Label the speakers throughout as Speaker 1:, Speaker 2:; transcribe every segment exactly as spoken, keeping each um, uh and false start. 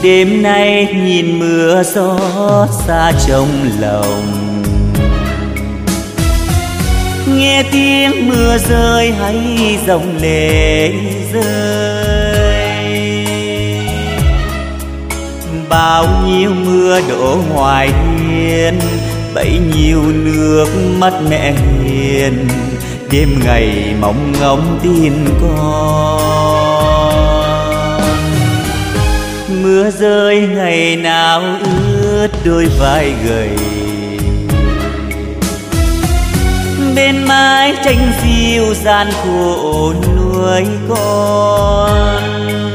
Speaker 1: Đêm nay nhìn mưa gió xa trong lòng, nghe tiếng mưa rơi hay dòng lệ rơi. Bao nhiêu mưa đổ ngoài hiên, bấy nhiêu nước mắt mẹ hiền. Đêm ngày mong ngóng tin con. Mưa rơi ngày nào ướt đôi vai gầy, bên mái tranh dịu gian khổ nuôi con.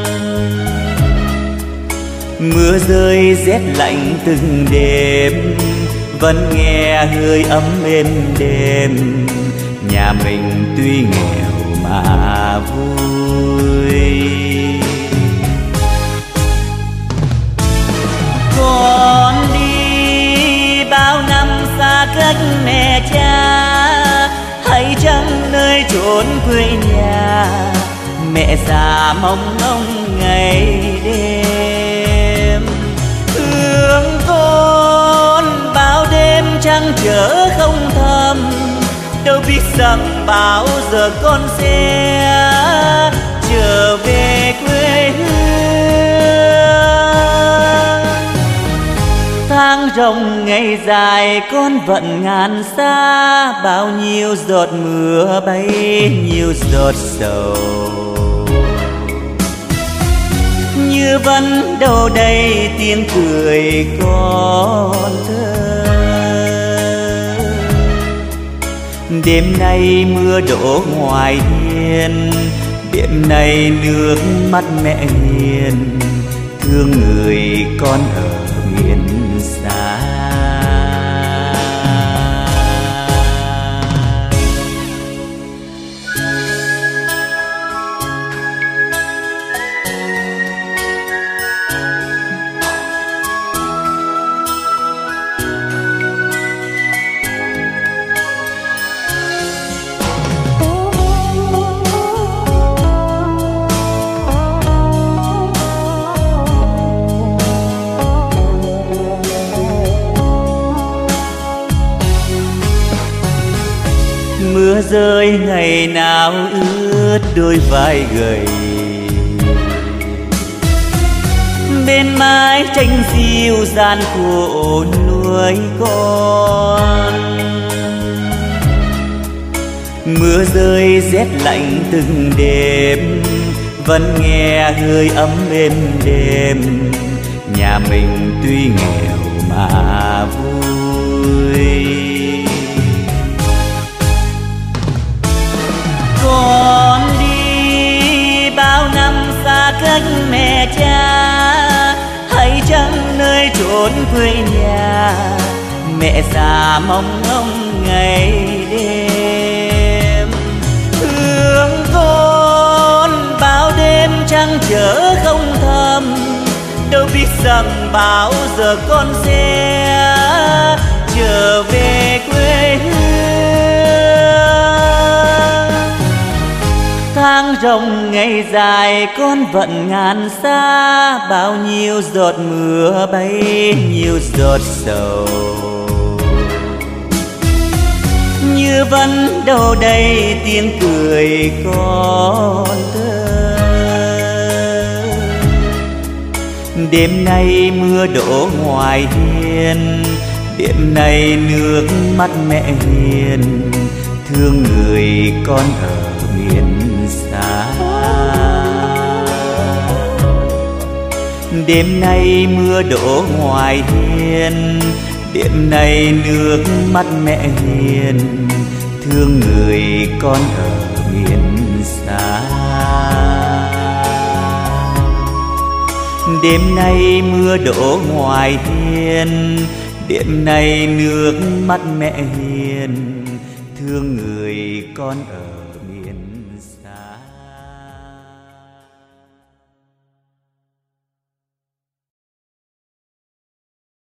Speaker 1: Mưa rơi rét lạnh từng đêm, vẫn nghe hơi ấm êm đêm. Nhà mình tuy nghèo mà vui. Con đi bao năm xa cách mẹ cha, hãy chăng nơi chốn quê nhà. Mẹ già mong ngóng ngày đêm, thương con bao đêm trăng trở không thầm. Đâu biết rằng bao giờ con sẽ trở về quê hương. Tháng rồng ngày dài con vẫn ngàn xa, bao nhiêu giọt mưa bấy nhiêu giọt sầu. Như vẫn đâu đây tiếng cười con thơ. Đêm nay mưa đổ ngoài hiên, đêm nay nước mắt mẹ hiền. Thương người con ở miền xa. Mưa rơi ngày nào ướt đôi vai gầy, bên mái tranh dịu gian khổ nuôi con. Mưa rơi rét lạnh từng đêm, vẫn nghe hơi ấm êm đêm. Nhà mình tuy nghèo mà vui. Con đi bao năm xa cách mẹ cha, hãy chăng nơi chốn quê nhà. Mẹ già mong ngóng ngày đêm, thương con bao đêm trăng trở không thầm. Đâu biết rằng bao giờ con sẽ trở về quê hương. Tháng rồng ngày dài con vẫn ngàn xa, bao nhiêu giọt mưa bấy nhiêu giọt sầu. Như vẫn đâu đây tiếng cười con thơ. Đêm nay mưa đổ ngoài hiên, đêm nay nước mắt mẹ hiền. Thương người con ở miền xa. Đêm nay mưa đổ ngoài hiên, đêm nay nước mắt mẹ hiền. Thương người con ở miền xa. Đêm nay mưa đổ ngoài hiên, đêm nay nước mắt mẹ hiền. Thương người con ở